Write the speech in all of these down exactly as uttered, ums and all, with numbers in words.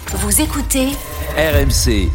Vous écoutez R M C.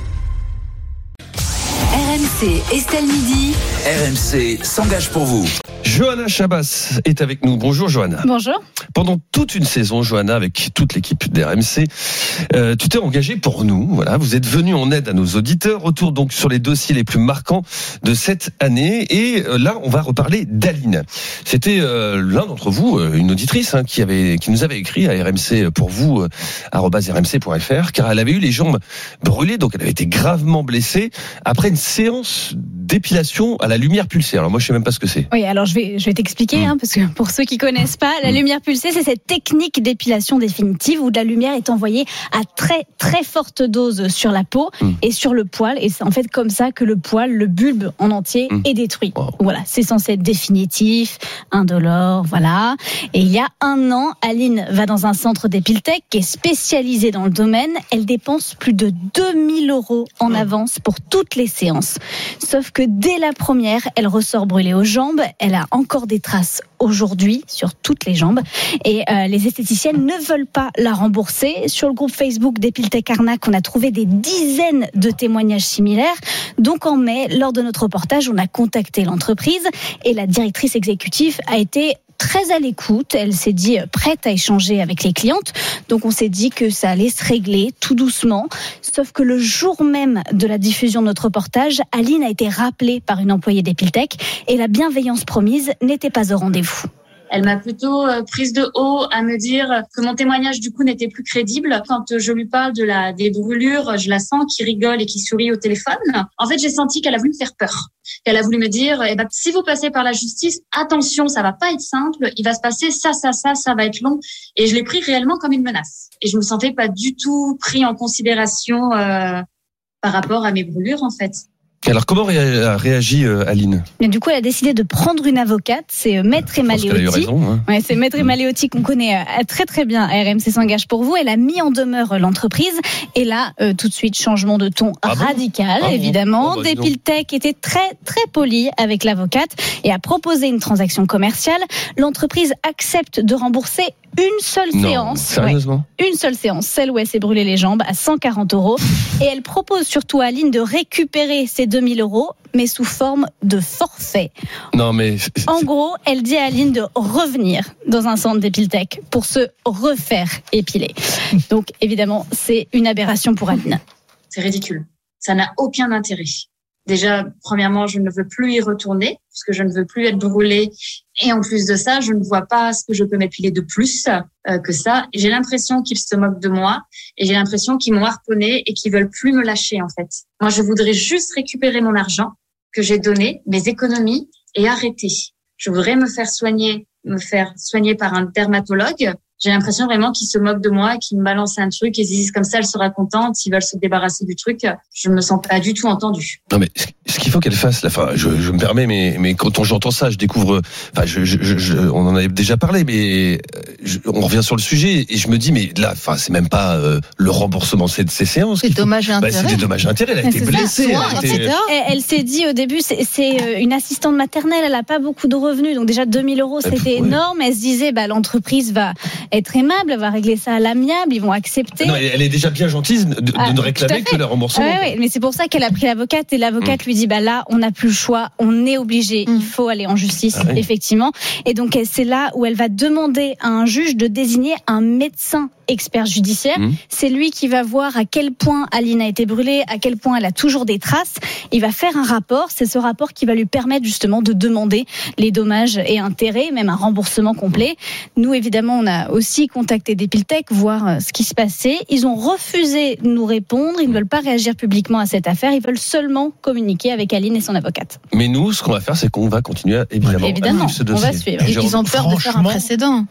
R M C Estelle Midi. R M C s'engage pour vous. Johanna Chabas est avec nous. Bonjour Johanna. Bonjour. Pendant toute une saison, Johanna, avec toute l'équipe d'R M C, euh, tu t'es engagée pour nous. Voilà, vous êtes venue en aide à nos auditeurs. Retour donc sur les dossiers les plus marquants de cette année. Et euh, là, on va reparler d'Aline. C'était euh, l'un d'entre vous, euh, une auditrice, hein, qui avait, qui nous avait écrit à R M C pour vous, euh, arobase r m c point f r, car elle avait eu les jambes brûlées, donc elle avait été gravement blessée après une séance d'épilation à la lumière pulsée. Alors moi, je sais même pas ce que c'est. Oui, alors je vais, je vais t'expliquer, mmh. hein, parce que pour ceux qui connaissent pas, la lumière pulsée, c'est cette technique d'épilation définitive où de la lumière est envoyée à très très forte dose sur la peau mmh. et sur le poil, et c'est en fait comme ça que le poil, le bulbe en entier, mmh. est détruit. Wow. Voilà, c'est censé être définitif, indolore, voilà. Et il y a un an, Aline va dans un centre d'Épiltech qui est spécialisé dans le domaine. Elle dépense plus de deux mille euros en mmh. avance pour toutes les séances. Sauf que dès la première, elle ressort brûlée aux jambes. Elle a encore des traces aujourd'hui sur toutes les jambes. Et euh, les esthéticiennes ne veulent pas la rembourser. Sur le groupe Facebook d'Épiltech Arnaque, on a trouvé des dizaines de témoignages similaires. Donc en mai, lors de notre reportage, on a contacté l'entreprise et la directrice exécutive a été très à l'écoute. Elle s'est dit prête à échanger avec les clientes. Donc on s'est dit que ça allait se régler tout doucement. Sauf que le jour même de la diffusion de notre reportage, Aline a été rappelée par une employée d'Épiltech et la bienveillance promise n'était pas au rendez-vous. Elle m'a plutôt prise de haut à me dire que mon témoignage du coup n'était plus crédible. Quand je lui parle de la des brûlures, je la sens qui rigole et qui sourit au téléphone. En fait, j'ai senti qu'elle a voulu me faire peur. Qu'elle a voulu me dire eh ben si vous passez par la justice, attention, ça va pas être simple, il va se passer ça ça ça, ça va être long, et je l'ai pris réellement comme une menace. Et je me sentais pas du tout pris en considération euh, par rapport à mes brûlures en fait. Alors, comment a réagi euh, Aline ? Et du coup, elle a décidé de prendre une avocate. C'est Maître Emma Leotti. Elle a eu raison, hein. Ouais, c'est Maître Emma Leotti qu'on connaît euh, très très bien. R M C s'engage pour vous. Elle a mis en demeure l'entreprise. Et là, euh, tout de suite, changement de ton ah radical, bon évidemment. Ah bon, bah, D'Épiltech était très très poli avec l'avocate et a proposé une transaction commerciale. L'entreprise accepte de rembourser une seule non, séance. Sérieusement ? Ouais, une seule séance, celle où elle s'est brûlée les jambes, à cent quarante euros. Et elle propose surtout à Aline de récupérer ces deux mille euros, mais sous forme de forfait. Non, mais... En gros, elle dit à Aline de revenir dans un centre d'Épiltech pour se refaire épiler. Donc, évidemment, c'est une aberration pour Aline. C'est ridicule. Ça n'a aucun intérêt. Déjà, premièrement, je ne veux plus y retourner, puisque je ne veux plus être brûlée. Et en plus de ça, je ne vois pas ce que je peux m'épiler de plus euh, que ça. J'ai l'impression qu'ils se moquent de moi, et j'ai l'impression qu'ils m'ont harponné et qu'ils veulent plus me lâcher, en fait. Moi, je voudrais juste récupérer mon argent que j'ai donné, mes économies, et arrêter. Je voudrais me faire soigner, me faire soigner par un dermatologue. J'ai l'impression vraiment qu'ils se moquent de moi, qu'ils me balancent un truc et ils disent comme ça, elle sera contente. S'ils veulent se débarrasser du truc, je ne me sens pas du tout entendue. Non, mais ce qu'il faut qu'elle fasse, là, enfin, je, je me permets, mais, mais quand on, j'entends ça, je découvre, enfin, je, je, je, on en avait déjà parlé, mais je, on revient sur le sujet et je me dis, mais là, enfin, c'est même pas euh, le remboursement de ces, ces séances. C'est dommage et intérêt. Bah, c'est des dommages et intérêts. Elle a été blessée. Elle, elle, été... elle, elle s'est dit au début, c'est, c'est une assistante maternelle, elle a pas beaucoup de revenus, donc déjà deux mille euros, c'était ouais. énorme. Elle se disait, bah, l'entreprise va être aimable, elle va régler ça à l'amiable, ils vont accepter. Non, elle est déjà bien gentille de, de ah, ne réclamer que le remboursement. Ouais, ouais, mais c'est pour ça qu'elle a pris l'avocate et l'avocate mmh. lui dit bah là on n'a plus le choix, on est obligé, mmh. il faut aller en justice, ah, oui. effectivement. Et donc c'est là où elle va demander à un juge de désigner un médecin expert judiciaire. Mmh. C'est lui qui va voir à quel point Aline a été brûlée, à quel point elle a toujours des traces. Il va faire un rapport. C'est ce rapport qui va lui permettre justement de demander les dommages et intérêts, même un remboursement complet. Nous, évidemment, on a aussi contacté d'Épiltech, voir ce qui se passait. Ils ont refusé de nous répondre. Ils ne veulent pas réagir publiquement à cette affaire. Ils veulent seulement communiquer avec Aline et son avocate. Mais nous, ce qu'on va faire, c'est qu'on va continuer, évidemment, évidemment à suivre ce dossier. On va suivre. Et ils ont peur de faire un précédent.